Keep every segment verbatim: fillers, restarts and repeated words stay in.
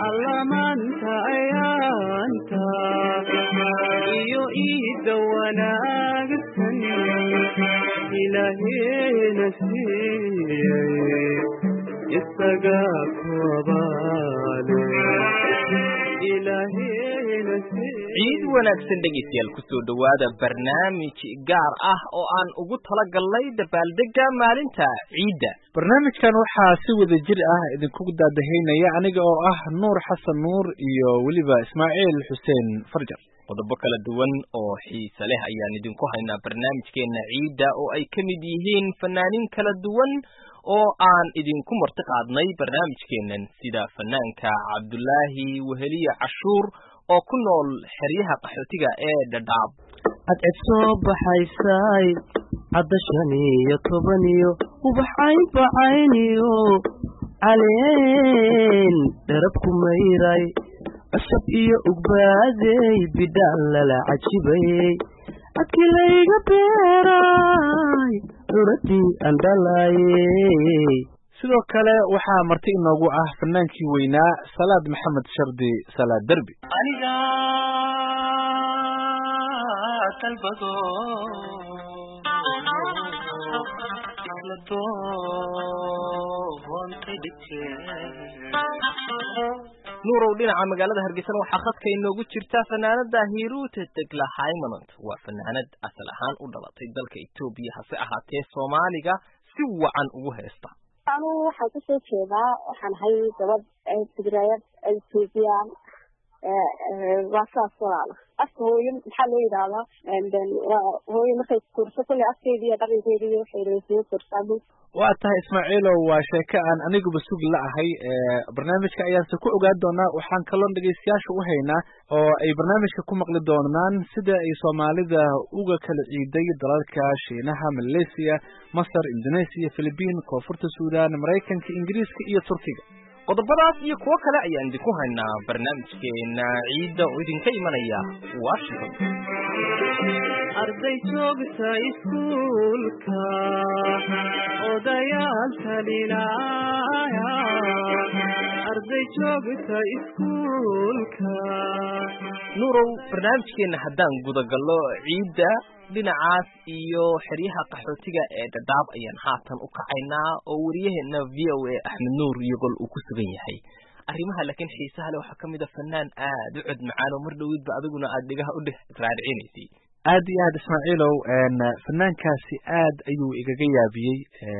allamanta ayaanta iyo iida wanaagsan ilaahayna siiyey isaga kuwabaale ilaahayna siiyey ciid wanaagsan dhegeystayaal ku soo dhawaada barnaamij gaar ah oo aan ugu talagalnay dabaaldega maalinta ciidda. barnaamijkan waxaa si wada jir ah idinku daadahaynaya aniga oo ah Nuur Xasan Nuur iyo waliba Ismaaciil Xuseen Farjar. qodobo kala duwan oo xiiso leh ayaan idinku haynaa barnaamijkeena ciidda oo ay ka mid yihiin fanaaniin kala duwan oo aan idinku marti qaadnay barnaamijkeenan sida fanaanka Cabdullaahi Weheliye Cashuur oo ku nool xeryaha qaxootiga ee Dadaab. adcid soo baxaysay cadda shan iyo toban iyo ubaxayn bacayniyo caleen dharab ku mayray cusub iyo ugbaadey bidhaan lala cajibayey adkilayga beeray curadii aan dhalaayey. sidoo kale waxaa marti inoogu ah fanaankii weynaa Salaad Maxamed Shardi Salaad Derbi. aniga talbado lado hontay dhigtee nuurow dhinaca magaalada Hargeysa waxaa khadka inoogu jirta fanaanada Hiruute Tegla Haymanant. waa fanaanad asal ahaan u dhalatay dalka Itoobiya hase ahaatee Soomaaliga si wacan ugu heesta. anu waxaan ku soo jeedaa waxaan ahay gabadh Tigrayad Ethiopian ee waasaas walaal afka hooyo maxaa loo yiraahdaa hooyo markay kurso kule afkeedii iyo dhaqankeedii waxay leeyihiin kursaadu. waa tahay Ismaaciilow waa sheeko aan aniguba sugi la ahay barnaamijka ayaan se ku ogaan doonaa. waxaan kaloo dhageystayaasha u haynaa oo ay barnaamijka ku maqli doonaan sida ay Soomaalida uga kala ciiday dalalka Shiinaha, Malaysia, Masar, Indonesia, Philippines, Koonfurta Suudaan, Mareykanka, Ingiriiska iyo Turkiga. qodobadaas iyo kuwo kale ayaan idinku haynaa barnaamijkeena ciidda oo idinka imanaya Washington. arday joogta iskuulka odayaal talinaya arday joogta iskuulka. nuurow barnaamijkeena haddaan gudagallo ciidda dhinacaas iyo xeryaha qaxootiga ee Dadaab ayaan haatan u kacaynaa oo wariyaheena V O A Axmed Nuur Yogol uu ku sugan yahay. arrimaha laakiin xiisaha leh waxaa kamid ah fanaan aad u cod macaan oo mar dhowidba adiguna aad dhigaha u raadicinaysay. aad iyo aad Ismaaciilow fanaankaasi aad ayuu igaga yaabiyey.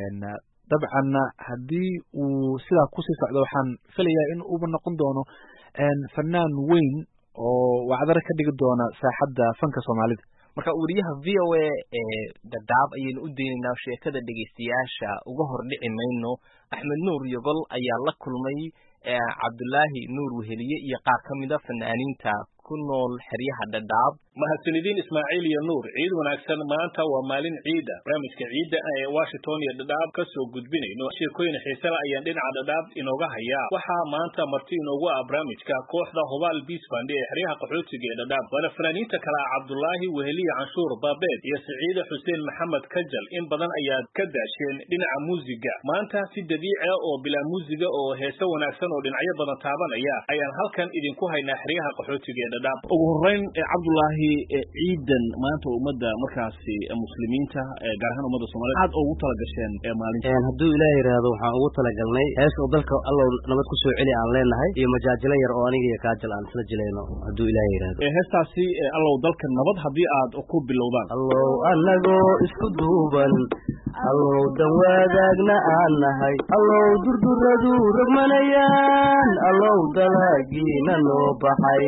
dabcan haddii uu sidaa kusii socdo waxaan filayaa in uuba noqon doono fanaan weyn oo wacdaro ka dhigi doona saaxadda fanka Soomaalida. marka wariyaha V O A ee Dadaab ayaynu u daynaynaa sheekada dhegeystayaasha uga hor dhici mayno. Axmed Nuur Yogol ayaa la kulmay Cabdullaahi Nuur Weheliye iyo qaar ka mid ah fanaaniinta ku nool xeryaha Dadaab. mahadsanidin Ismaaciil iyo Nuur. ciid wanaagsan. maanta waa maalin ciida. barnaamijka ciidda ee Washington iyo Dadaab ka soo gudbinayno sheekooyin xiiso leh ayaan dhinaca Dadaab inooga hayaa. waxaa maanta marti inoogu ah barnaamijka kooxda Hubaal Peace Fund ee xeryaha qaxootiga ee Dadaab. waana fanaaniinta kale Cabdullaahi Weheliye Cashuur Baabeed iyo Saciide Xuseen Maxamed Kajal. in badan ayaad ka daasheen dhinaca muusiga. maanta si dabiici ah oo bilaa muusiga oo heeso wanaagsan oo dhinacyo badan taabanaya ayaan halkan idinku haynaa xeryaha qaxootiga ee Dadaab. ugu horeyn Cabdullaahi ciidan maanta ummadda markaasi muslimiinta gaar ahaan ummadda Soomaaliyeed aad ugu tala gasheen ee maalinta. een hadduu Ilaahay yiraahdo waxaan ugu tala galnay hees oo dalka Allah nabad ku soo celi aan leenahay iyo majaajilo yar oo aniga iyo Kaajal aan isla jilayno hadduu Ilaahay yiraahdo. ee heestaasi Allah dalka nabad haddii aad ku bilowdaan. Allah anagoo isku duuban Allah dan wadaagna aan nahay Allah durduradu ragmanayaan Allah dalagiina noo baxay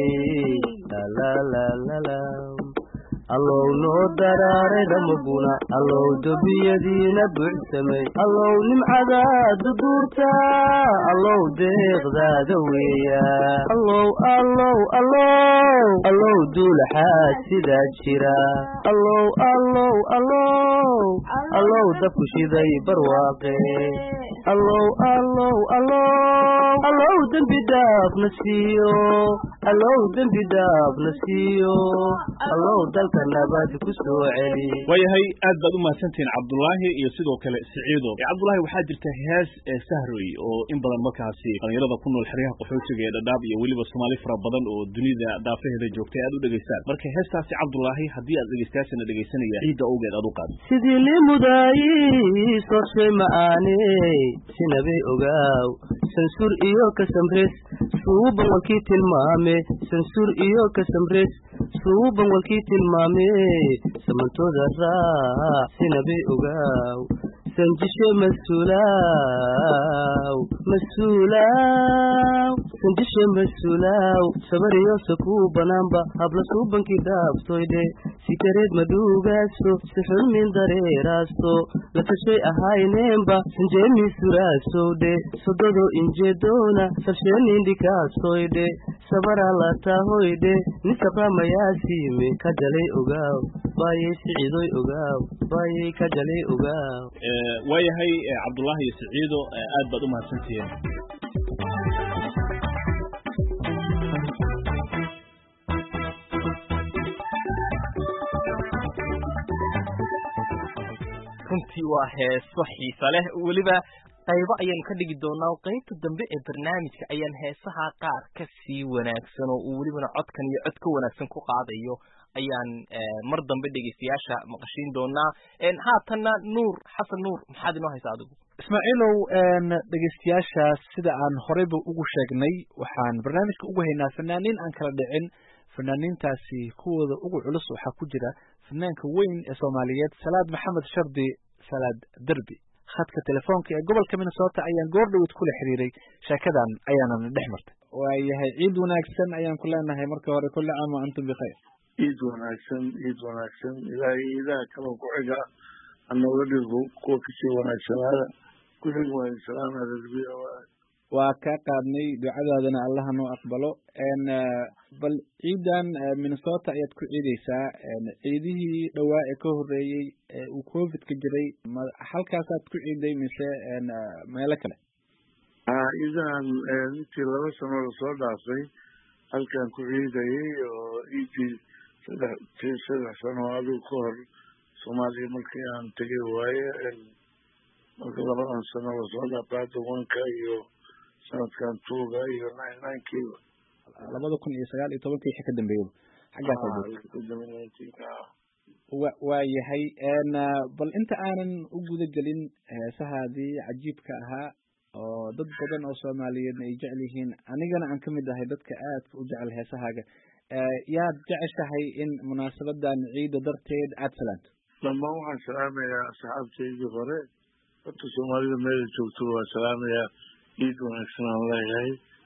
la la la la allow noo daraaray ramaguna allow dobiyadiina buuxsamay allow nimcadaadu duurta allow deeqdaada weeya allow allow allow allow duulaxaa sidaa jira allow allow allow allow dabku shiday barwaaqe allow allow allow allow dembi dhaaf na siiyo allow dembi dhaaf na siiyo allow dal dalka nabad ku soo celi. waayahay aad baad u mahadsantihiin cabdullaahi iyo sidoo kale siciido. cabdullaahi waxaa jirta hees ee sahroy oo in badan markaasi dhalinyarada ku nool xeryaha qaxootiga ee dhadhaab iyo weliba soomaali fara badan oo dunida daafaheeda joogtay aad u dhegaystaan. marka heestaasi cabdullaahi haddii aad dhegaystayaashana dhegaysanaya ciidda awgeed aad u qaad. sidii limudaay sorshay ma'aane sinabay ogaaw sansur iyo kasamres suuban walkii tilmaame sansur iyo kasamres suuban walkii tilmaame samantooda raac sinabay ogaaw sanjishe masuulaaw masuulaaw sanjishe masuulaaw sabariyo sakuu banaanba habla suubankii dhaabtoydhe sikareed madhuugaaso sixulmin dareeraaso latashay ahayneenba sanjeemi suraasowdhe sododo injeedoona salsheenindhikaasoydhe sabaraa lataahoydhe nisabamayaasiime ka jalay ogaaw baayay siciidoy ogaaw baayay ka jalay ogaaw. waayahay cabdullaahi iyo siciido aad baad u mahadsantihiin. runtii waa heeso xiisa leh weliba qaybo ayaynu ka dhigi doonaa qaybta dambe ee barnaamijka ayaan heesaha qaar ka sii wanaagsan oo uu welibana codkan iyo cod ka wanaagsan ku qaadayo ayaan mar dambe dhegeystayaasha maqashiin doonaa. haatanna nuur xasan nuur maxaad inoo haysaa adigu? ismaaciilow dhegeystayaasha sida aan horeyba ugu sheegnay waxaan barnaamijka ugu haynaa fanaaniin aan kala dhicin. fanaaniintaasi kuwooda ugu culus waxaa ku jira fanaanka weyn ee soomaaliyeed salaad maxamed shardi salaad derbi. khadka telefoonka ee gobolka minnesota ayaan goordhowed kula xiriiray sheekadan ayaanana dhex martay. waayahay ciid wanaagsan ayaan ku leenahay marka hore kulli caam wa antum bikhayr. ciid wanaagsan ciid wanaagsan ilaahay iidaha kaloo ku xiga anooga dhigo kuwa kasii wanaagsanaada ku xig waayo salaama derbiya. waa kaa qaadnay ducadaadana allaha noo aqbalo. bal ciidan minnesota ayaad ku ciideysaa. ciidihii dhowaa ee ka horeeyey ee uu covidka jiray halkaasaad ku ciiday mise meelo kale? ciidahan intii laba sano lasoo dhaafay halkaan ku ciidayay oo ciidii saddex saddex sano adigu ka hor soomaaliya markii aan tegay waaye marka labadan sano lasoo dhaafay hadda wanka iyo sanadkan tuuga iyo nine ninkiiba labada kun iyo sagaal iyo tobankii wixii ka dambeeyay xaggaas waa yahay. bal inta aanan u guda gelin heesahaadii cajiibka ahaa oo dad badan oo soomaaliyeedna ay jecel yihiin anigana aan kamid ahay dadka aadka u jecel heesahaaga, yaad jeceshahay in munaasabadan ciida darteed aad salaanto? dhammaan waxaan salaamayaa asxaabtaydii hore dadka soomaalida meela joogto waa salaamayaa. ciid wanaagsan aan leeyahay.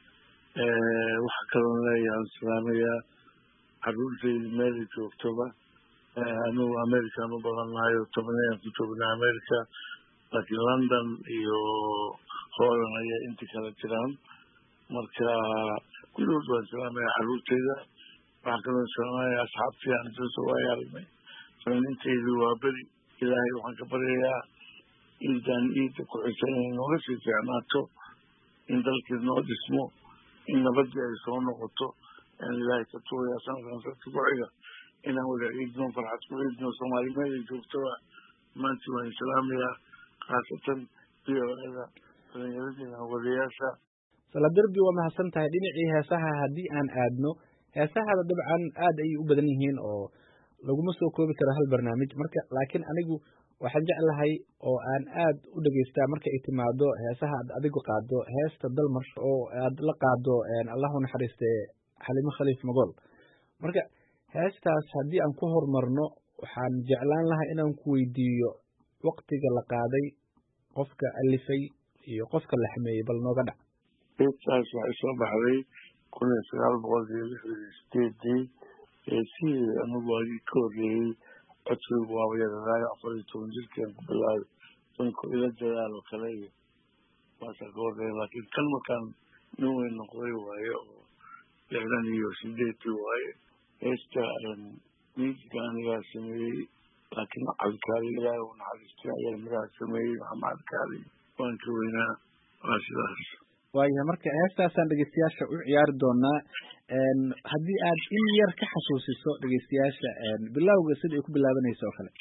waxa kaloon leeyahay aan salaamayaa caruurtayda meela joogtoba. anugu american u badannahay oo tobanayaan ku joognaa america laakiin london iyo holland ayaa inta kala jiraan. marka kulligood waan salaamayaa caruurtayda. waxaa kaloon salaamayaa asxaabtii aan isla soo waaya aragnay fanaaniintaydu waa beri. ilaahay waxaan ka baryayaa ciidan ciidda ku xisan inay nooga sii fiicnaato, in dalkii noo dhismo, in nabadii ay soo noqoto. aan ilaahay ka tuugayaa sanadkan sanadka ku xiga inaan wada ciidno, farxad ku ciidno. soomaali meelay joogtoba maanta waan salaamayaa, khaasatan biyoada dhalinyaradiina wadayaasha. salaad derbi waa mahadsan tahay. dhinacii heesaha haddii aan aadno, heesahada dabcan aad ayay u badan yihiin oo laguma soo koobi karo hal barnaamij. marka laakiin anigu waxaan jeclahay oo aan aad u dhegaystaa marka ay timaado heesaha aad adigu qaado heesta dalmar oo aad la qaado allahu naxariiste xalimo khaliif magool. marka heestaas haddii aan ku horumarno waxaan jeclaan lahaa inaan ku weydiiyo waqtiga la qaaday, qofka alifay iyo qofka la xameeyey, bal nooga dhac. heestaas waxay soo baxday kun iyo sagaal boqol iyo lixdan iyo sideedii. heesihii anigu agii ka horreeyey codkaygu waaba yararaayo afar iyo toban jirkaan ku bilaabay danku ila dadaalo kale iyo waasaa ka horreeya. laakiin kan markaan nin weyn noqday waaye oo lixdan iyo sideedii waaye. heesta miiska anigaa sameeyey laakiin cabdikaali ilaahay u naxariistay ayaa miraha sameeyey maxamed cabdikaali waan ka weynaa. waa sidaas. waayahay marka heestaasaan dhegeystayaasha u ciyaari doonaa. haddii aad in yar ka xasuusiso dhegeystayaasha bilowga sida ay ku bilaabanayso oo kale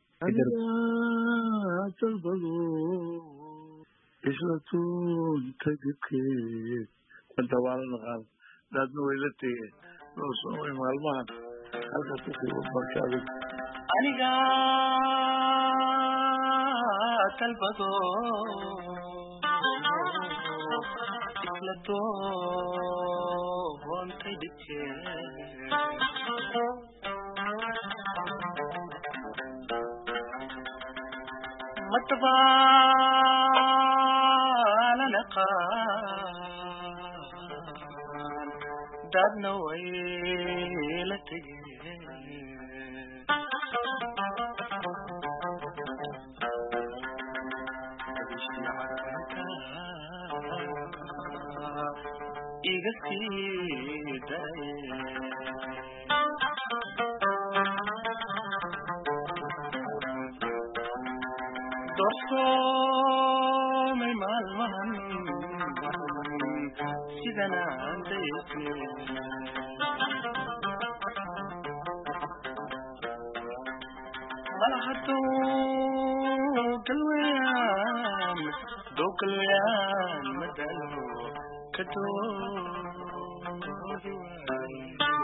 dalbado isla tuunta dibkeed inta waa la naqaan daadna way la tegeen noosooy maalmahan halkaas kusii marka adag aniga dalbado isla tuunta dibkeed matbala naqaan dadna way la tegeen iga sii daye doorsoomay maalmahan sidan aan dayse bal hadduu galweyaan doo galweyaan madalo ka doodi waay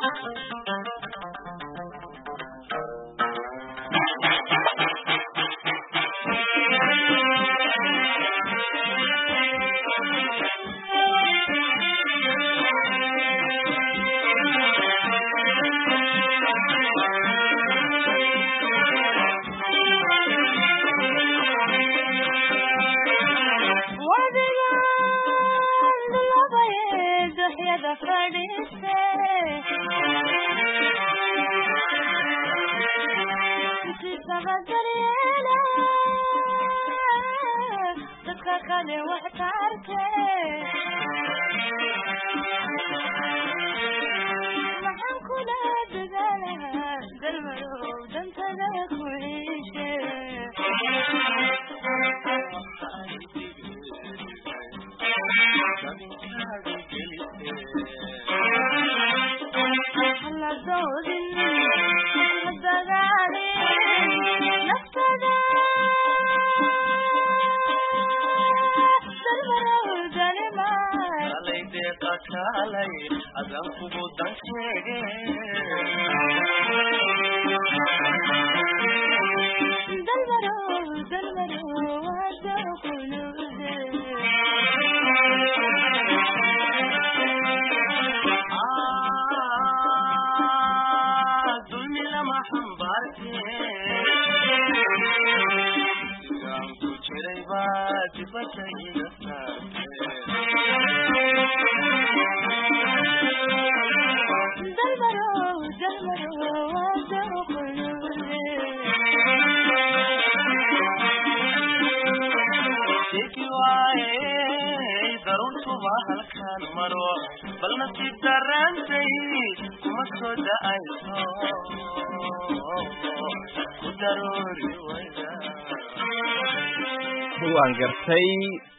waan gartay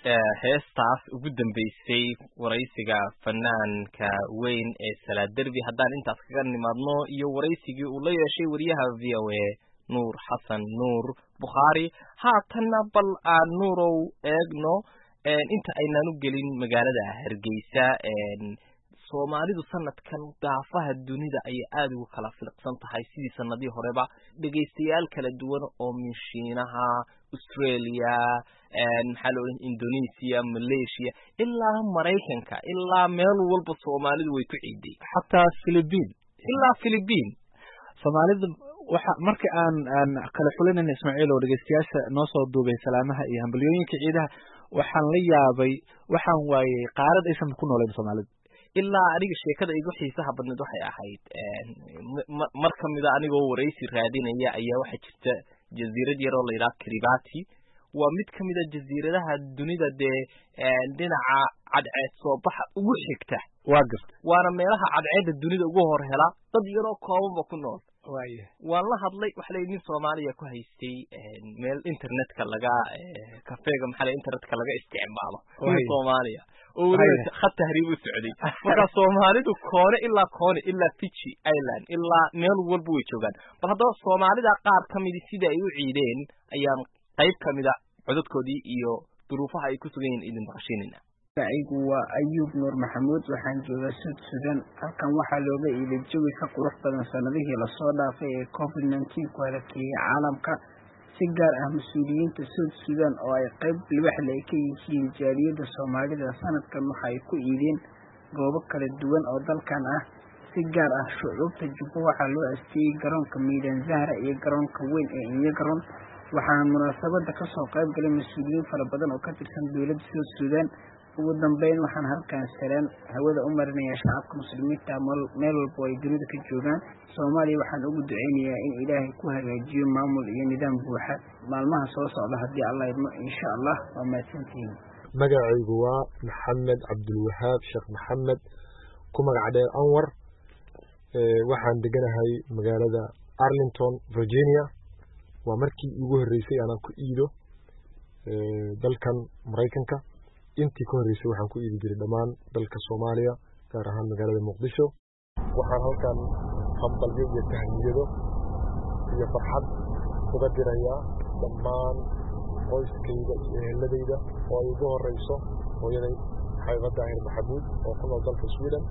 heestaas ugu dambeysay waraysiga fanaanka weyn ee Salaad Derbi haddaan intaas kaga nimaadno iyo waraysigii uu la yeeshay wariyaha V O A Nuur Xasan Nuur Bukhari haatanna bal aan Nuurow eegno inta aynaan u gelin magaalada Hargeysa Soomaalidu sanadkan daafaha dunida ay aad ugu kala fiiqsan tahay sidii sanadii horeba dhageystayaal kala duwan oo Shiinaha Australia maxaa loo yiraahdaa Indonesia Malaysia ilaa Mareykanka ilaa meel walba Soomaalidu way ku ciiday xataa Philippines ilaa Philippines Soomaalidu waxa marka aan aan kala xulinayna Ismaaciil oo dhageystayaasha noo soo duubay salaamaha iyo hambaliyooyinka ciidaha waxaan la yaabay waxaan waayay qaarad aysan ku nooleen Soomaalidu ilaa aniga sheekada igu xiisaha badneed waxay ahayd mar kamida anigoo waraysi raadinaya ayaa waxa jirta jasiirad yar oo la yiraahdo Kiribati waa mid ka mid a jasiiradaha dunida dee dhinaca cadceed soo baxa ugu xigta waa garta waana meelaha cadceedda dunida ugu hor hela dad yaroo koobanba ku nool waaye waan la hadlay waxa la nin Soomaaliya ku haystay meel internetka laga kafeega maxaa internetka laga isticmaalo in Soomaaliya oo wada khad tahriib u socday marka Soomaalidu koone ilaa koone ilaa Fiji Island ilaa meel walba way joogaan bal hadda Soomaalida qaar kamid sida ay u ciideen ayaan qayb kamid ah codadkoodii iyo duruufaha ay ku sugan yihiin idin maqashiinina aygu waa Ayuub Nuur Maxamuud waxaan joogaa Suudaan halkan waxaa looga iibay jawi ka qurux badan sanadihii la soo dhaafay ee covid nineteen ku halakiyay caalamka si gaar ah mas'uuliyiinta Suudaan oo ay qayb libax leh ka yihiin jaaliyadda Soomaalida sanadkan waxa ay ku iibeen goobo kala duwan oo dalkan ah si gaar ah shucuubta Jubba waxaa loo asteeyay garoonka Miidaan Zahra iyo garoonka weyn ee Inyagaroon waxaan munaasabada ka soo qayb galay mas'uuliyiin fara badan oo ka tirsan dowladda Suudaan ugu dambeyn waxaan halkaan salaan hawada u marinayaa shacabka muslimiinta meel walba ay dunida ka joogaan Soomaaliya waxaan ugu duceynayaa in Ilaahay ku hagaajiyo maamul iyo nidaam buuxa maalmaha soo socda haddii Allah idmo insha Allah waa mahadsantihiin magacaygu waa Maxamed Cabdulwahaab Sheekh Maxamed ku magac dheer Anwar waxaan deganahay magaalada Arlington Virginia waa markii ugu horeysay aan ku iido dalkan Mareykanka intii ka horeysay waxaan ku iidi jiray dhammaan dalka Soomaaliya gaar ahaan magaalada Muqdisho waxaan halkan hambalyo iyo tahniyado iyo farxad uga dirayaa dhammaan qoyskayda iyo eheladayda oo ay ugu horeyso hooyaday Xayba Daahir Maxamuud oo ku nool dalka Sweden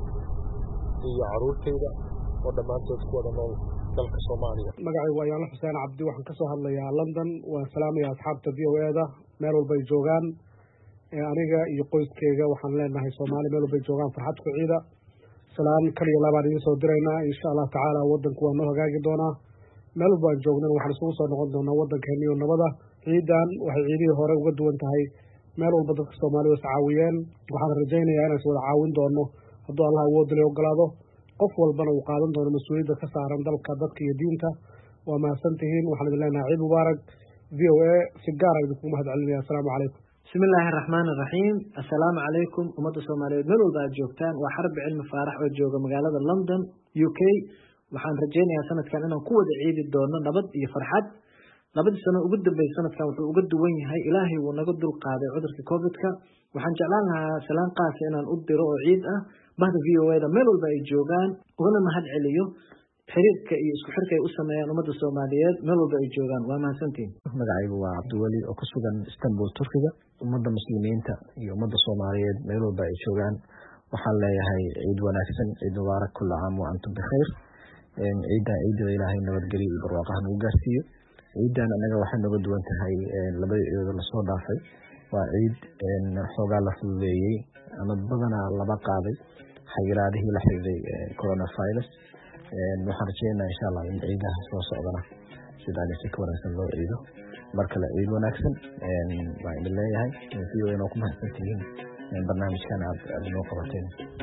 iyo caruurtayda oo dhammaantood ku wada nool dalka Soomaaliya magacaygu waa Yaala Xuseen Cabdi waxaan ka soo hadlayaa London waan salaamayaa asxaabta V O A-da meel walba ay joogaan aniga iyo qoyskeyga waxaan leenahay Soomaali meel walba joogaan farxad ku ciida salaan kaliya labaan idin soo diraynaa insha Allah tacaala wadanku waa noo hagaagi doonaa meel walba aan joognan waxaan isugu soo noqon doonaa wadankeena iyo nabada ciidan waxay ciidihii hore uga duwan tahay meel walba dadka Soomaaliya is caawiyeen waxaan rajaynayaa inaan wada caawin doono hadduu Allah awood leh ogolaado qof walbana uu qaadan doono mas'uuliyadda ka saaran dalka dadka iyo diinta waa mahadsantihiin waxaan idin leenahay ciid mubaarak V O A si gaar ah idinku mahadcelinayaa assalaamu calaykum بسم الله الرحمن الرحيم السلام عليكم أمد الصومالية من البعض جوكتان وحرب علم فارح وجوغ مقالة لندن يو كي وحان رجينا يا سنة كان أنا قوة عيد الدورنا نبض يفرحد نبض السنة وقد بي سنة كان وقد وين هاي إلهي ونقد القادة عذر في كوفيدك وحان جعلانها سلام قاسي أنا نقضي رؤى عيد أه بعد في ويدا من البعض جوغان وغنى مهد عليو xiriirka iyo isku xirka ay u sameeyaan ummadda Soomaaliyeed meel walba ay joogaan waa mahadsantiin magacaygu waa Cabdiwali oo ku sugan Istanbul Turkiga ummadda muslimiinta iyo ummadda Soomaaliyeed meel walba ay joogaan waxaan leeyahay ciid wanaagsan ciid mubaarak kullu caam wa antum bikhair ciida ciida Ilaahay nabadgeliyo iyo barwaaqo u gaarsiiyo ciidan anaga waxay naga duwan tahay labada ciidood la soo dhaafay waa ciid xoogaa la fududeeyay ama badanaa laba qaaday xayiraadihii la xiriiray coronavirus waxaan rajeynayaa insha Allah in ciidaha soo socdana sidaan si ka wanaagsan loo ciido marka la ciid wanaagsan waa in leeyahay V O A inoo ku mahadsantihiin barnaamijkan aad noo qabateen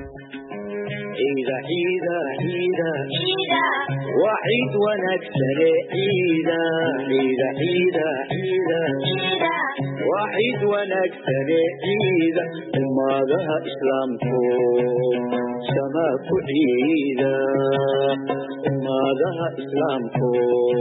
ciida ciida ciida وعيد ونكسر عيدا عيدا عيدا عيدا وعيد ونكسر عيدا وماذا إسلامكم سماك عيدا وماذا إسلامكم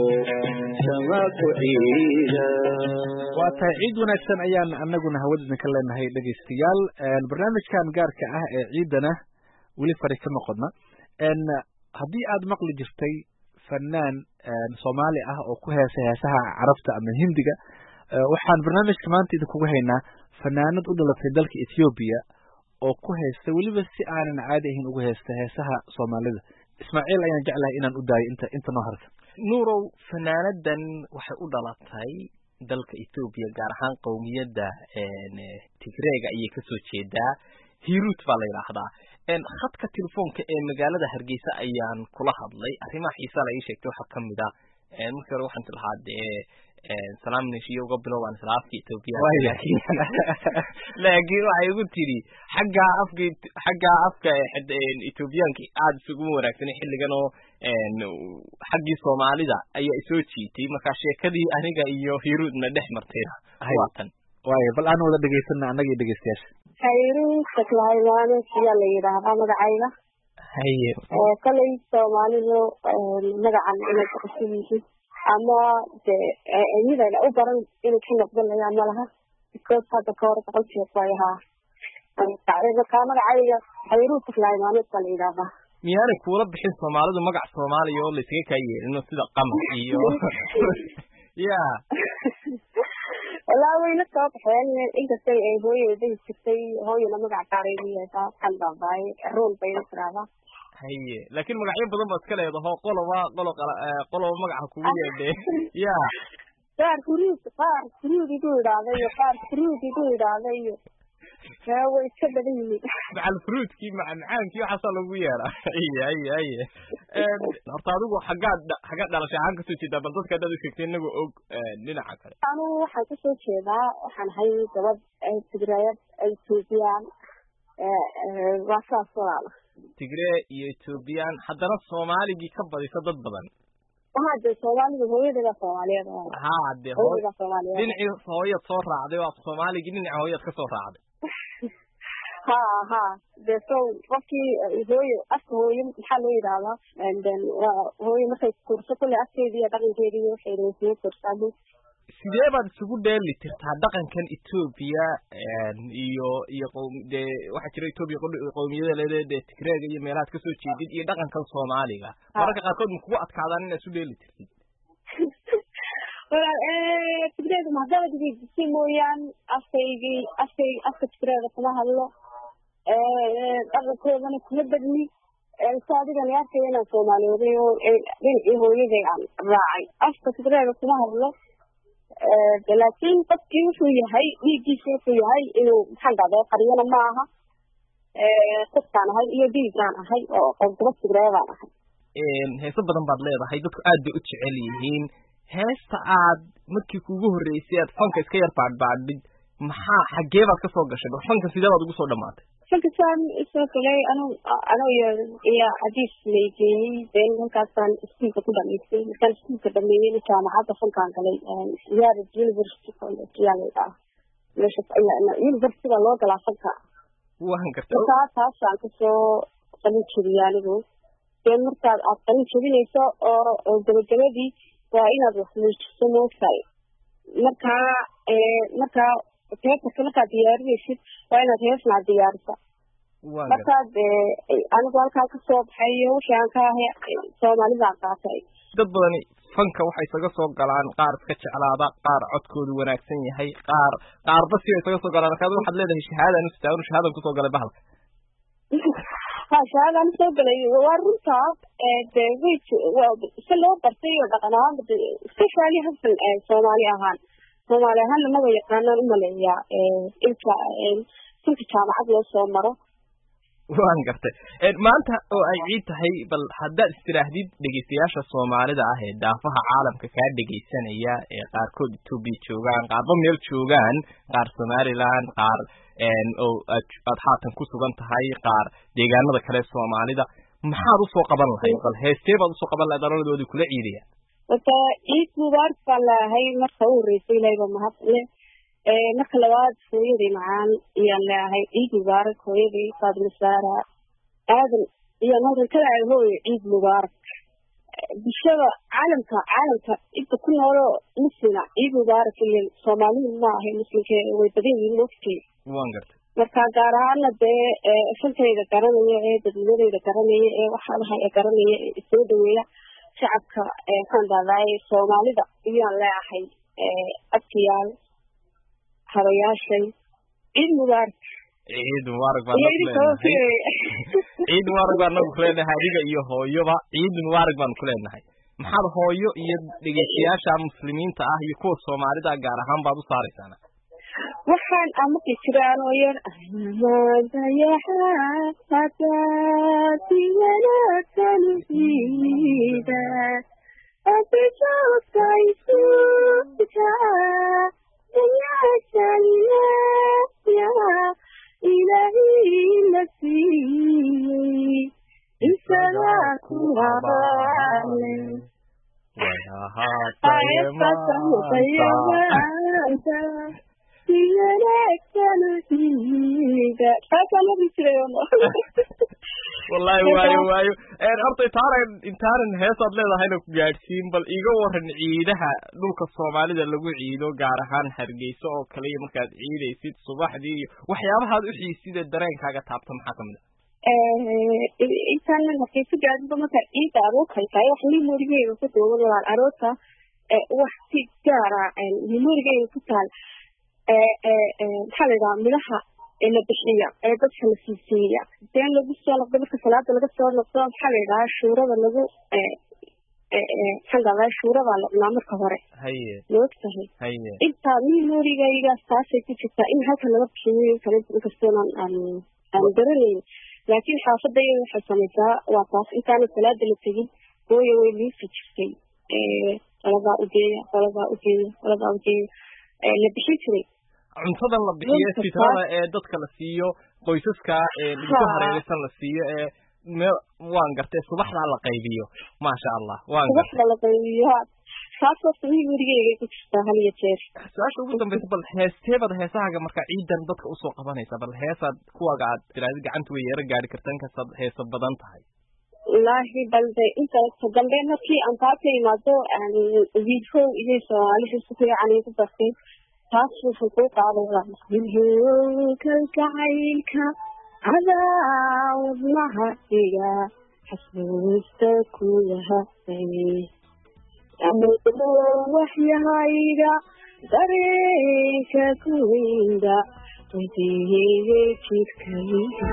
سماك عيدا waata ciid wanaagsan ayaan anaguna hawadna ka leenahay dhageystayaal barnaamijkan gaarka ah ee ciidana weli fari ka noqodna haddii aad maqli jirtay fanaan Soomaali ah oo ku heesa heesaha Carabta ama Hindiga waxaan barnaamijka maanta idinku haynaa fanaanad u dhalatay dalka Ethiopia oo ku heesta waliba si aanan caadi ahayn ugu heesta heesaha Soomaalida Ismaaciil ayaan jeclahay inaan u daayo inta inta noo harta nuurow fanaanadan waxay u dhalatay dalka Ethiopia gaar ahaan qowmiyadda Tigreega ayay ka soo jeedaa Hirut baa la yiraahdaa en khadka telefoonka ee magaalada Hargeysa ayaan kula hadlay arrimaha xiisaha ay sheegtay waxa kamid ah ee markii hore waxaan tilhaadee salaam nishiyo uga bilowaan islaafki Ethiopia laakiin laakiin waxay ugu tiri xagga afka xagga afka Ethiopianki aad isugu wanaagsan xilligan oo xaggii Soomaalida ayaa soo jiitay marka sheekadii aniga iyo Hiruudna dhex martayna waatan waayo bal aan wada dhageysana anaga dhageystayaasha Hiruud saklaayana siya la yiraahdaa magacayga haye ee kale Soomaalidu magacan inay ku xisbiyihiin ama de ayida u baran inuu ka noqdo laga malaha because hada ka hor qolkiisa waayaha taariikhda ka magacayga Hiruud saklaayana kale yiraahdaa miyaanay kuula bixin Soomaalidu magac Soomaaliya oo la iskaga kaayeen sida qamar iyo ya wala way la soo baxeen inkastay ay hooyada jirtay hooyada magac taariikhiisa kan baabay rool bay tiraahdaa haye laakiin magacyo badan baad ka leedahay qoloba qolo qoloba magaca kugu yeedhay ya qaar Hiruud qaar Hiruud igu yiraahday qaar Hiruud igu yiraahday way iska badan yihiin macal fruitki macaankii waxa lagu yeeraa ay ay ay ee horta adigu xaga xaga dhalashay aan ka soo jeedaa bal dadka dad sheegtay inagu og dhinaca kale anu waxaan ka soo jeedaa waxaan hay gabadh ay Tigrayad ay Ethiopian ee wasaas walaal Tigray iyo Ethiopian haddana Soomaaligi ka badisa dad badan waxa de Soomaaliga hooyada Soomaaliyeed ha de hooyada Soomaaliyeed dhinacii hooyad soo raacday oo Soomaaligi dhinaca hooyad ka soo raacday ha ha de so qofkii hooyo afka hooyo maxaa loo yiraahdaa and then hooyo markay kurso kule afkeedii iyo dhaqankeedii waxay leeyihiin kursaadu sidee baad isugu dheeli tirtaa dhaqankan Ethiopia iyo iyo qowmiyada waxa jira Ethiopia qowmiyada leedahay Tigray iyo meelaha ka soo jeedid iyo dhaqankan Soomaaliga marka qaarkood ma kugu adkaadaan in isu dheeli tirtid wala ee Tigray ma hadaba digay mooyaan afkeygii afkey afka Tigray kuma hadlo ee dhaqankoodana kuma badni ee saadigan yaarkeena Soomaaliyeed oo dhinacii hooyaday aan raacay afka Tigray kuma hadlo ee laakiin qofkii wuxuu yahay dhiiggiisa wuxuu yahay inuu maxaan dhahdaa qariyana ma aha ee qofkaan ahay iyo dhiigaan ahay oo qofka Tigray baan ahay ee heeso badan baad leedahay dadku aad bay u jecel yihiin heesta aad markii kuugu horeysay aad fanka iska yar baadbaadid maxaa xagee baad ka soo gashay fanka sidee baad ugu soo dhamaatay fanka saan isoo kale anu anu iyo hadiis leeyay been halkaasaan iskuulka ku dhameystay markaan iskuulka dhameeyay jaamacadda fankaan galay Yale University College Yale ah meesha ayana university loo galaa fanka waan gartay markaa taasaan ka soo qalin jiriyay anigu been markaad aad qalin jirinayso oo gabagabadii waa inaad wax muujiso moogtahay markaa ee markaa heesta markaad diyaarinaysid waa inaad heesna diyaarisa markaad anigu halkaa ka soo baxay waxaan ka ahay Soomaalida qaatay dad badan fanka waxay isaga soo galaan qaar iska jeclaada qaar codkoodu wanaagsan yahay qaar qaarba si isaga soo galaan kaad waxaad leedahay shahaada anu istaagno shahaadan ku soo galay bahalka ha shahaadan soo galay waa runta ee de wait waa si loo bartay oo dhaqan ahaan especially hasan ee Soomaali ahaan Soomaali ahaan lama yaqaanaan u maleeyaa ee ilka ee inta jaamacad loo soo maro waan gartay ee maanta oo ay ciid tahay bal haddaad istiraahdid dhageystayaasha Soomaalida ah ee daafaha caalamka ka dhageysanaya ee qaarkood Ethiopia joogaan qaarba meel joogaan qaar Somaliland qaar een oo aad haatan ku sugan tahay qaar deegaanada kale Soomaalida maxaad u soo qaban lahayd bal heestee baad u soo qaban lahayd daladoodii kula ciidaya wata ciid mubaarak balahay marka uu reesay leeyba mahadle ee marka labaad hooyadii macaan iyo leeyahay ciid mubaarak hooyadii Faadil Saara aadan iyo marka kale ay hooyo ciid mubaarak bishada caalamka caalamka inta ku nool muslima ciid mubaarak iyo Soomaalidu ma ahay muslimka way badan yihiin waqti waan gartay marka gaar ahaan dee shantayda garanaya ee dadweynaha garanaya ee waxa la hay garanaya soo dhaweeya shacabka ee kan daday Soomaalida iyo leeyahay ee afkiyaal harayaashay ciid mubaarak ciid mubaarak baan ciid mubaarak baan ku leenahay adiga iyo hooyoba ciid mubaarak baan ku leenahay maxaad hooyo iyo dhageystayaasha muslimiinta ah iyo kuwa Soomaalida gaar ahaan baad u saaraysaa waxaan amaki jiraan oo yar hada والله وايو وايو horta intaaran intaaran heesaad leedahayna ku gaadhsiin bal iiga waran ciidaha dhulka Soomaalida lagu ciido gaar ahaan Hargeysa oo kale markaad ciidaysid subaxdii iyo waxyaabaha aad u xiisida dareenkaaga taabto maxaa kamid ah intaan markay ku gaadho marka ciida aroos hay wax memory-geeda ku doodan aroota wax si gaar ah memory-geeda ku taal ee ee xalida milaha ila bixiya ee dadka la siisiya deen lagu soo noqdo marka salaada laga soo noqdo xalida shuurada lagu ee ee xalada shuurada la marka hore haye lootahay haye inta memory-geyga taasay ku jirta in halka laga bixiyo kale inkastoo aan aan dareerin laakiin xaafadayda waxay samaysaa waa taas intaan salaada la tagin hooyo way liifi jirtay ee qalada u geeya qalada u geeya qalada u geeya ee la bixin jiray cuntada la bixiyo fitrada ee dadka la siiyo qoysaska ee inta hareeraysan la siiyo ee waan gartay subaxda la qaybiyo ma sha Allah waan subaxda la qaybiyo saasoo sameeyay gurigeyga ku jirta hal iyo jeer su'aasha ugu dambaysa bal heesteebada heesahaaga marka ciidan dadka u soo qabanaysa bal heesaad kuwaga aad tiraahdo gacanta way yara gaari kartaan ka sad heesa badan tahay ilaahi balde inta dambe markii aan taabtay imaado aan video iyo Soomaaliya si fiican ku bartay taas wuxuu ku qaadaa kalgacaylka cadaawadaha iga xasuusta ku yahay amado waxyahayga dareenka ku weynda wadiiga jidkayga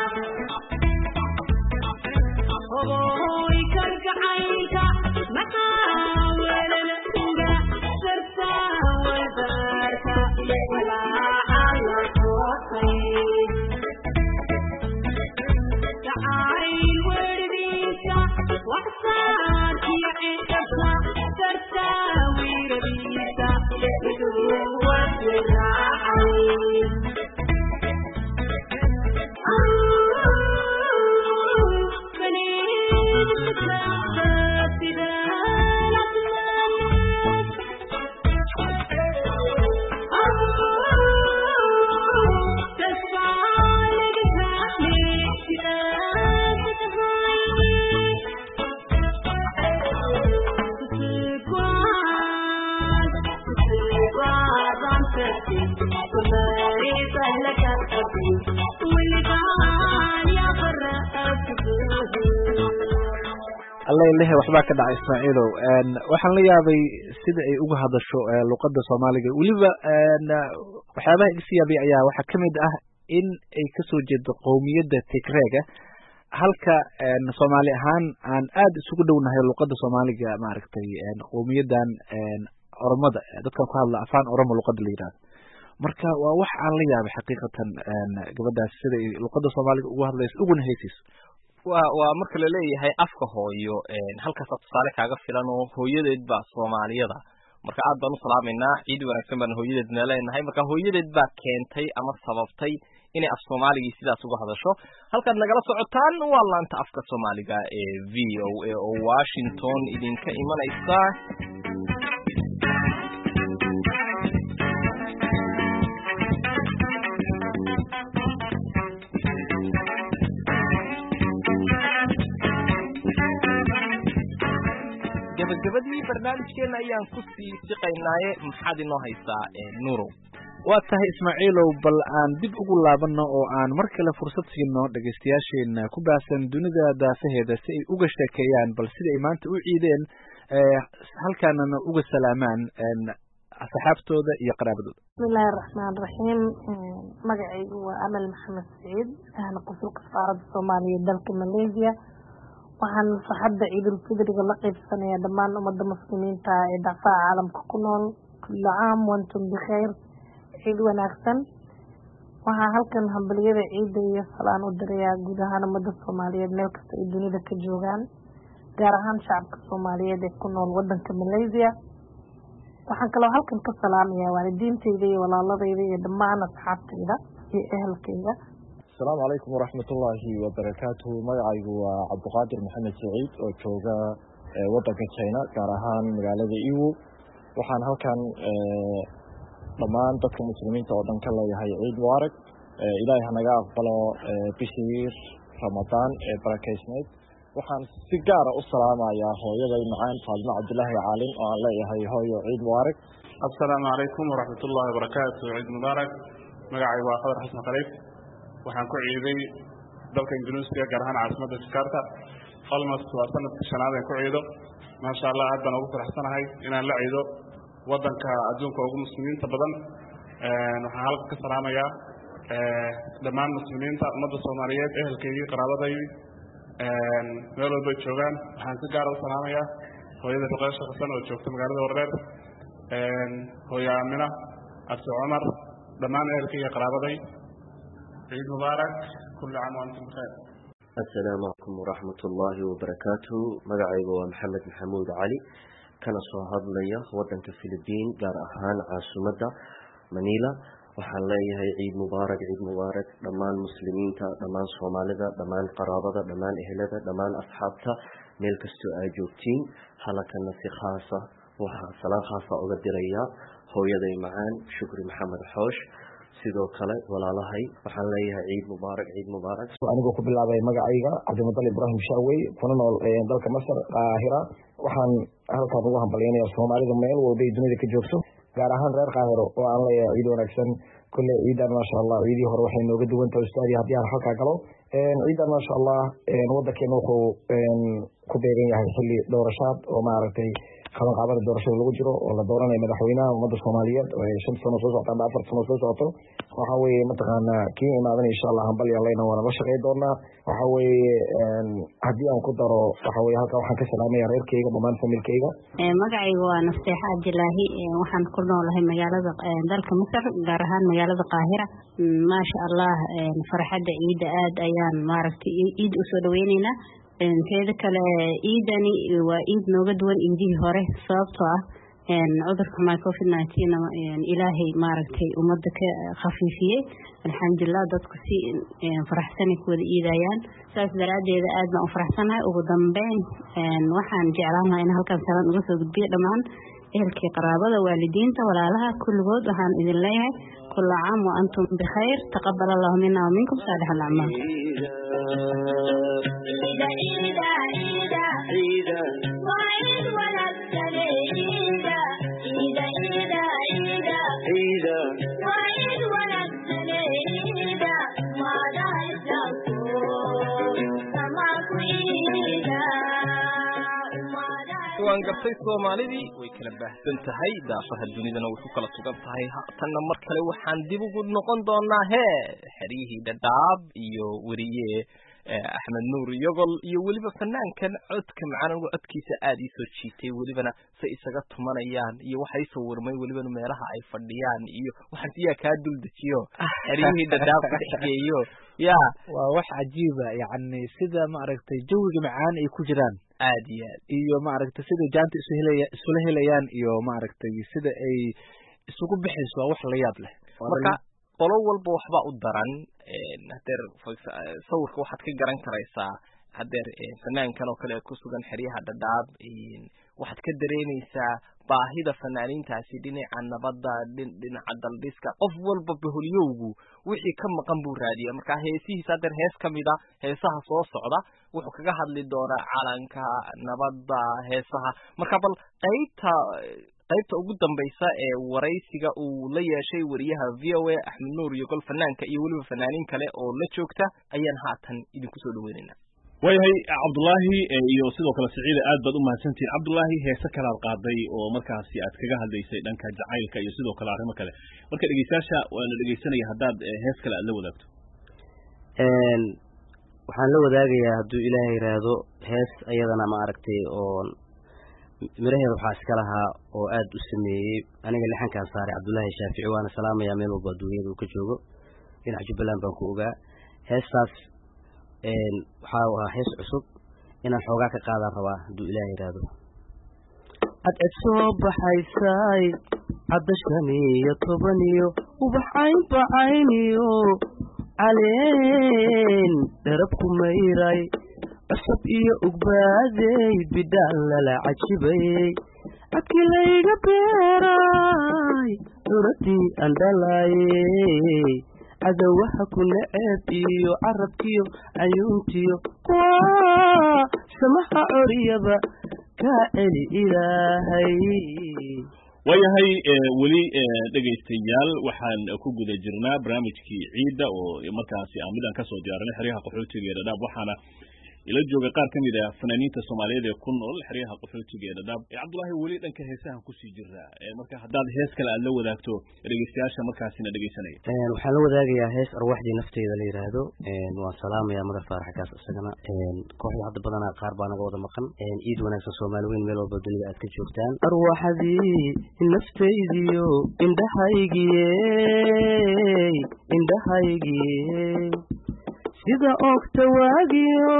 oy kalgacaylka maxaa weelanaga sarta walbaarka walaaca la toosay jacayl werdiisa waxsaarkiyo cinkasa sarta wiiradiisa iduu wasiraacay الله إلهي وحباك دع إسماعيلو waxaan la yaabay sida ay uga hadasho luqadda Soomaaliga waliba waxyaabaha igsiyaabay ayaa waxa kamid ah in ay ka soo jeedo qowmiyadda Tigreega halka Soomaali ahaan aan aad isugu dhownahay luqadda Soomaaliga ma aragtay qowmiyadan Oromada dadka ku hadla afaan Oromo luqadda la yiraahdo marka waa wax aan la yaabay xaqiiqatan gabadhaas sida ay luqadda Soomaaliga ugu hadlayso ugu nahaysiiso waa waa marka la leeyahay afka hooyo een halkaas tusaale kaaga filan oo hooyadeed baa Soomaaliyada marka aad baan u salaameynaa ciid wanaagsan baan hooyadeedna leenahay marka hooyadeed baa keentay ama sababtay inay af Soomaaliga sidaas uga hadasho halkaad nagala socotaan waa laanta afka Soomaaliga ee V O A oo Washington idinka imanaysa gabadii barnaamijkeena ayaan ku sii siqaynaaye maxaad inoo haysaa Nuuro waa tahay Ismaaciilow bal aan dib ugu laabano oo aan mar kale fursad siino dhageystayaasheena ku baasan dunida daafaheeda si ay uga sheekeeyaan bal sida ay maanta u ciideen halkaanana uga salaamaan asxaabtooda iyo qaraabadooda bismillahir rahmaanir rahiim magacaygu waa Amal Maxamed Saciid ahna qofka safaaradda Soomaaliya dalka Malaysia waxaan farxadda ciidul fidriga la qaybsanayaa dhammaan ummadda muslimiinta ee daafaha caalamka ku nool kullu caam wa antum bikhair ciid wanaagsan waxaan halkan hambaliyada ciida iyo salaan u dirayaa guud ahaan ummadda Soomaaliyeed meel kasta ay dunida ka joogaan gaar ahaan shacabka soomaaliyeed ee ku nool wadanka Malaysia. waxaan kaloo halkan ka salaamayaa waalidiintayda iyo walaaladayda iyo dhammaan asxaabtayda iyo ehelkayga. asalaamu calaykum waraxmatullaahi wabarakaatuhu. magacaygu waa cabdiqaadir maxamed saciid oo jooga wadanka China, gaar ahaan magaalada Iwo. waxaan halkan dhammaan dadka muslimiinta oo dhan ka leeyahay ciid mubaarak. ilaahay hanaga aqbalo bishii ramadaan ee barakeysnayd. waxaan si gaar ah u salaamayaa hooyaday macaan Faadimo Cabdilaahi Caalin oo aan leeyahay hooyo ciid mubaarak. asalaamu calaykum waraxmatullaahi wabarakaatuh. ciid mubaarak. magacaygu waa Khadar Xasan Khaliif. waxaan ku ciiday dalka Ingiriiska, gaar ahaan caasimadda Jakarta. almost waa sanadkii shanaad aan ku ciido. maasha allah, aad baan ugu faraxsanahay inaan la ciido wadanka adduunka ugu muslimiinta badan. waxaan halka ka salaamayaa dhammaan muslimiinta ummadda Soomaaliyeed, ehelkaygii, qaraabadaydii, meel walba joogaan. waxaan si gaar ah u salaamayaa hooyada Ruqaysha Xasan oo joogta magaalada Wareer, hooyo Aamina Abdi Cumar, dhammaan ehelkayga qaraabaday. ciid mubaarak, kullu caam wa antum bikhair. السلام عليكم ورحمة الله وبركاته. مقعي محمد محمود علي كان صاحب ليا ودنك الفلبين قار أهان عاصمة منيلا. waxaan leeyahay ciid mubaarak ciid mubaarak dhammaan muslimiinta, dhammaan Soomaalida, dhammaan qaraabada, dhammaan ehelada, dhammaan asxaabta meel kastoo ay joogtiin. halakana si khaas ah waxaan salaam khaas ah uga dirayaa hooyaday macaan Shukri Maxamed Xoosh. sidoo kale walaalahay waxaan leeyahay ciid mubaarak ciid mubaarak. anigoo ku bilaabay magacayga Cabdimudal Ibrahim Shaawey, kuna nool dalka Masar, Qaahira. waxaan halkaan ugu hambaleynayaa Soomaalida meel walba ay dunida ka joogto, gaar ahaan reer Qaahiro oo aan leeyahay ciid wanaagsan. kulle ciidan maasha allah, ciidii hore waxay nooga duwan tahay ustaadi haddii aan halkaa galo. ciidan maasha allah wadankeena wuxuu ku beegan yahay xilli doorashaad oo maaragtay qabanqaabada doorashada lagu jiro oo la dooranayo madaxweynaha ummadda Soomaaliyeed oo shan sano soo socota ama afar sano soo socoto. waxa weeye mataqaanaa kii imaadan insha allah hambali allayna waana la shaqey doonaa. waxa weeye haddii aan ku daro waxa weeye halkaa waxaan ka salaamaya reerkayga, dhammaan familkayga. magacaygu waa Nasteexa Abdilaahi. waxaan ku noolahay magaalada dalka Masar, gaar ahaan magaalada Qaahira. maasha allah, farxadda ciida aad ayaan maaragtay ciid u soo dhaweynaynaa. teeda kale ciidani waa ciid nooga duwan ciidihii hore, sababtoo ah cudurka covid nineteen ilaahay maaragtay ummadda ka khafiifiyey. alxamdulilah, dadku si faraxsanay ku wada iidayaan. saas daraaddeeda aad baan u faraxsanahay. ugu dambeyn waxaan jeclaan lahaa in halkan salaan uga soo gudbiyo dhammaan ehelkii, qaraabada, waalidiinta, walaalaha kulligood. waxaan idin leeyahay kullu caam wa antum bikhayr. taqabbal allahu minna wa minkum saalih al-a'maal. waan gartay Soomaalidii way kala baahsan tahay, daafaha dunidana way ku kala sugan tahay. haatanna mar kale waxaan dib ugu noqon doonaa hee xeriyihii Dhadhaab iyo weriye Axmed Nuur Yogol iyo weliba fanaankan codka macaan ugu codkiisa aad ii soo jiitay, welibana say isaga tumanayaan iyo waxay soo warmay welibana meelaha ay fadhiyaan iyo waxaan siyaa kaa dul dejiyo xeriyihii Dhadhaab ka dhexgeeyo. ya waa wax cajiib ah, yacni sida maaragtay jawiga macaan ay ku jiraan aad iyo aad iyo maaragtay sida jaanta isu helaya isula helayaan iyo maaragtay sida ay isugu bixayso waa wax la yaab leh. marka qolo walba waxba u daran. hadeer sawirka waxaad ka garan karaysaa hadeer fanaankan oo kale ku sugan xeryaha Dhadhaab, waxaad ka dareemaysaa baahida fanaaniintaasi dhinaca nabadda, dhinaca daldhiska. qof walba baholyowgu wixii ka maqan buu raadiya. marka heesihiisa hadeer hees ka mida heesaha soo socda wuxuu kaga hadli doonaa calanka, nabadda, heesaha. marka bal qaybta qaybta ugu dambaysa ee waraysiga uu la yeeshay wariyaha V O A Axmed Nuur Yogol, fanaanka iyo weliba fanaaniin kale oo la joogta, ayaan haatan idinku soo dhaweynaynaa. waayahay Cabdullaahi iyo sidoo kale Saciida, aad baad u mahadsantihiin. Cabdullaahi, heese kale aad qaaday oo markaasi aad kaga hadlaysay dhanka jacaylka iyo sidoo kale arrimo kale. marka dhegeystayaasha waana dhegeysanaya haddaad hees kale aad la wadaagto. waxaan la wadaagayaa hadduu ilaahay yiraahdo hees ayadana ma aragtay oo miraheeda waxaa iska lahaa oo aad u sameeyey aniga lixankaan saaray Cabdullaahi Shaafici. waana salaamayaa meel walba adduunyada uu ka joogo. dhinaca Jubbaland baan ku ogaa. heestaas waxaa waa hees cusub. inaan xoogaa ka qaadaan rabaa hadduu ilaah yidhaahdo. cadced soo baxaysay cadda shan iyo toban iyo ubaxayn bacayniyo caleen dharabku mayray cusub iyo ugbaadey bidhaan lala cajibayey cadkii layga beeray curadii aan dhalaayey cadowaha ku neceeb iyo carabkiyo cayuuntiyo kuwa samaha coriyaba kaa celi ilaahay. waayahay weli dhegaystayaal waxaan ku guda jirnaa barnaamijkii ciidda oo markaasi aan midaan kasoo diyaarinay xeryaha qaxootiga ee Dadaab waxaana ila jooga qaar ka mid ah fanaaniinta Soomaaliyeed ee ku nool xeryaha qaxootiga ee Dadaab. Cabdullaahi weli dhanka heesaha ku sii jiraa marka haddaad hees kale aad la wadaagto dhegaystayaasha markaasina dhegaysanaya. een waxaan la wadaagayaa hees arwaaxdii nafteeda la yiraahdo een waan salaamayaa Madar Faarax kaas isagana een kooxda hadda badana qaar baa naga wada maqan een ciid wanaagsan Soomaaliyeed meel walba dunida aad ka joogtaan. arwaaxdii nafteydiyo indhahaygii indhahaygii sida ogta waagiyo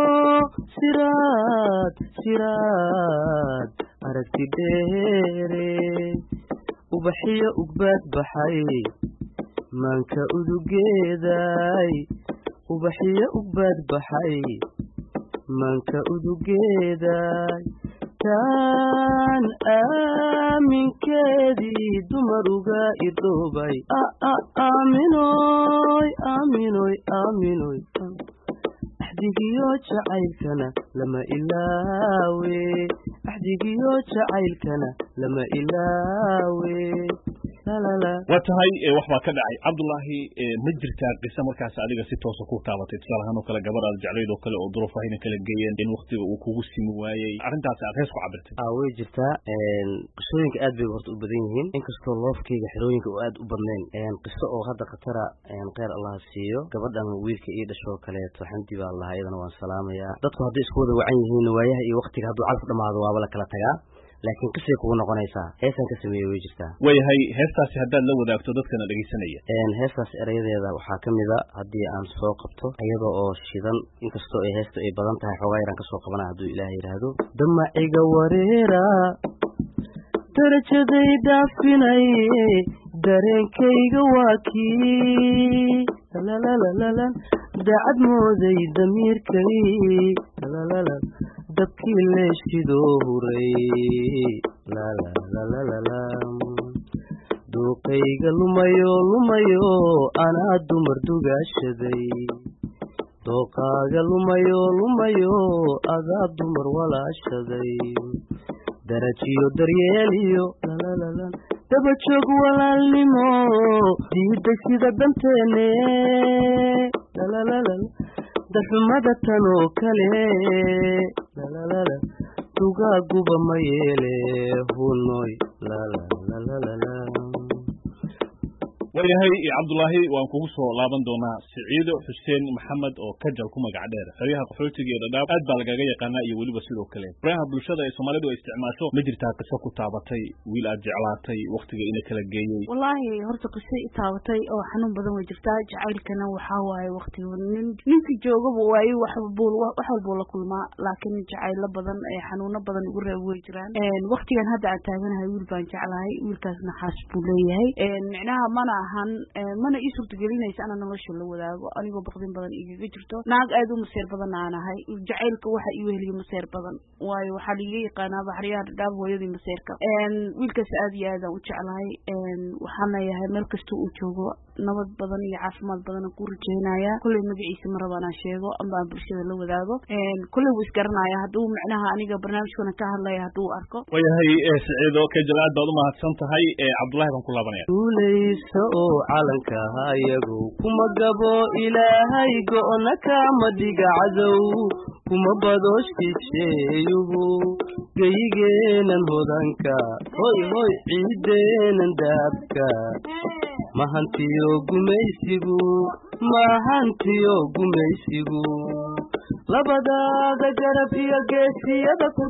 siraad siraad aragti dheere ubaxiyo ugbaad baxay maanka udugeeday ubaxiyo ugbaad baxay maanka udugeeday taan aaminkeedii dumaruga idoobay aaminoy aaminoy aaminoy axdigiyo jacaylkana lama ilaawe axdigiyo jacaylkana lama ilaawe. waa tahay wax baa ka dhacay Cabdullaahi ma jirtaa qiso markaas adiga si toos ah ku taabatay tusaale ahaan oo kale gabar aad jeclayd oo kale oo duruufahayna kala geeyeen in waqtiga uu kugu simi waayay arrintaas aad hees ku cabirtay? aa way jirtaa een qisooyinka aad bay horta u badan yihiin inkastoo loofkayga xirooyinka oo aad u badnayn een qiso oo hadda khatara een khayr Allah siiyo gabadhan wiilka ii dhasho kaleeto xanti baa Allah iyadana waan salaamayaa. dadku hadday isku wada wacan yihiin waayaha iyo waqtiga hadduu calaf dhamaado waaba la kala tagaa laakiin qisay kugu noqonaysaa heestan ka sameeyay way jirtaa. waayahay heestaasi haddaad la wadaagto dadkana dhegaysanaya. een heestaas erayadeeda waxaa ka mid a haddii aan soo qabto iyadoo oo shidan inkastoo ay heesta ay badan tahay xoogaa yaraan kasoo qabana hadduu ilaah yidhaahdo. damaciga wareera darajaday dhaafinay dareenkayga waa kii lalalala dacad mooday damiirkay lalalala dabkii leeshidoo huray lalalala duuqayga lumayo lumayo anaa dumar dugaashaday dooqaaga lumayo lumayo adaa dumar walaashaday darajiyo daryeeliyo lalalala daba joog walaalnimo diidda sida danteene lalalala darxumada tanoo kale lalalala dugaaguba ma yeele hunoy lalalala. waayahay Cabdullaahi waan kugu soo laaban doonaa Siciido Xuseen Maxamed oo Kajal ku magac dheer xeryaha qaxootiga ee Dadaab aad baa lagaga yaqaanaa iyo weliba sidoo kale baraha bulshada ee Soomaalidu ay isticmaasho ma jirtaa qiso ku taabatay wiil aad jeclaatay waqtiga inay kala geeyay? wallaahi horta qiso i taabatay oo xanuun badan way jirtaa jacaylkana waxaa waaye waqtiga nin ninkii joogaba waaye wax walbuu la kulmaa laakiin jacaylo badan ee xanuuno badan ugu reeb way jiraan. waqtigan hadda aan taaganahay wiil baan jeclahay wiilkaasna xaas buu leeyahay micnaha mana ahan mana ii suurtagelinaysa ana nolosha la wadaago anigoo baqdin badan igaga jirto naag aad u maseer badan aan ahay jacaylka waxa ii weheliya maseer badan waayo waxaa liiga yaqaanaa baxriyaha Dadaab hooyadii maseerka. wiilkaas aad iyo aad aan u jeclahay waxaan leeyahay meel kasta uu joogo nabad badan iyo caafimaad badan aan ku rajaynayaa kulley magaciisa ma raba inaan sheego ama aan bulshada la wadaago kulley wuu isgaranaya hadduu macnaha aniga barnaamijkana ka hadlaya hadduu arko. waayahay Siciido Kajal aad baad u mahadsan tahay. Cabdullaahi baan ku laabanaya. duuleysa oo calanka hayagu kuma gabo ilaahay go'na kama dhiga cadow kuma bado shisheeyuhu geyigeenan hodanka hoy hoy ciideenan daabka mahantiyo gumaysigu mahantiyo gumaysigu labadaada garab iyo geesiyada ku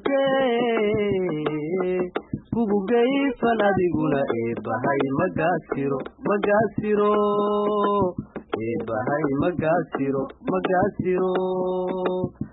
dortee kugu geyfan adiguna eebahay magaasiro magaasiro eebahay magaasiro magaasiro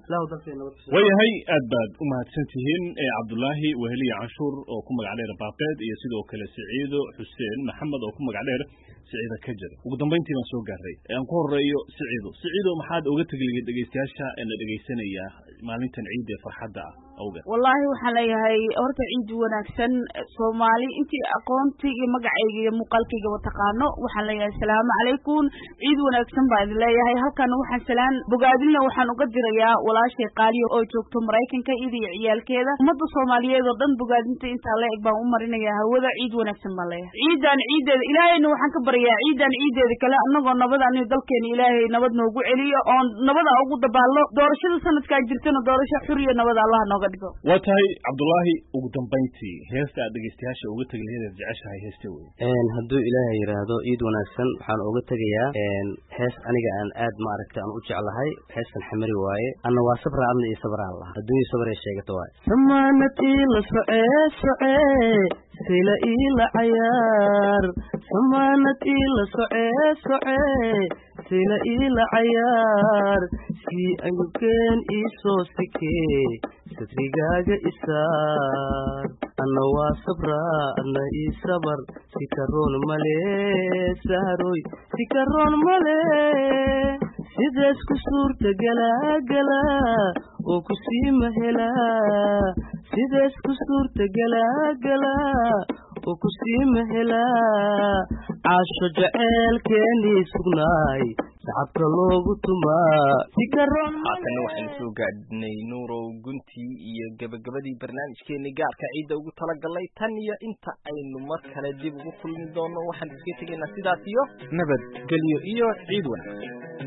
ilaahu dalkeena nabad ku wayahay aad baad u mahadsantihiin ee cabdullaahi weheliye canshuur oo ku magac dheer baaqeed iyo sidoo kale siciido xuseen maxamed oo ku magac dheer siciida kajar ugu dambeyntii baan soo gaaray aan ku horeeyo siciido siciido maxaad uga tegligay dhegeystayaasha ee la dhegeysanaya maalintan ciid ee farxadda ah awgeed wallaahi waxaan leeyahay horta ciid wanaagsan soomaali intii aqoontii iyo magacayga iyo muuqaalkayga wataqaano waxaan leeyahay asalaamu calaykum ciid wanaagsan baa idin leeyahay halkan waxaan salaan bogaadinna waxaan uga dirayaa walaashay qaaliyo oo joogto maraykanka iyada iyo ciyaalkeeda ummadda soomaaliyeed oo dhan bogaadinta intaa la eg baan u marinayaa hawada ciid wanaagsan baan leeyahay ciidan ciideeda ilaahayna waxaan ka baryaa ciidan ciideeda kale annagoo nabad aniyo dalkeena ilaahay nabad noogu celiyo oon nabada ugu dabaallo doorashada sanadkaa jirtana doorasho xur iyo nabad allaha nooga dhigo waa tahay cabdullaahi ugu dambeyntii heesta aad dhegeystayaasha uga tegi laheed aad jeceshahay heesta wey hadduu ilaahay yidhaahdo ciid wanaagsan waxaan uga tegayaa hees aniga aan aad maaragtay aan u jeclahay heestan xamari waaye anna waa sabra adna iyo sabraan laha adduunya sabray sheegata waaye samaanatii la socee socee sila ila cayaar samaanatii la socee socee sila ila cayaar sii ayukeen iisoo sikee sadrigaaga isaar anna waa sabraa adna ii sabar sikaroon male sahroy sikaroon male sidaas ku suurta galaa galaa oo ku sii mahelaa sidaas ku suurta galaa galaa oo ku sii mahelaa caasho jaceelkeenii sugnaay shacabka loogu tumaa haatana waxaynu soo gaadhnay nuurow guntii iyo gebagabadii barnaamijkeeni gaarka ciidda ugu talagalay tan iyo inta aynu mar kale dib ugu kulmi doono waxaan iska tegaynaa sidaas iyo nabadgelyo iyo ciid wanaagsan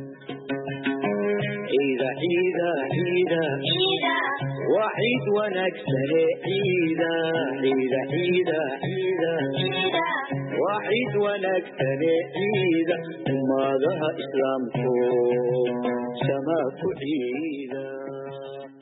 ciida ciida ciida وعيد ونكسر عيدا عيدا عيدا عيدا وعيد ونكسر عيدا وماذا إسلامكم سماك عيدا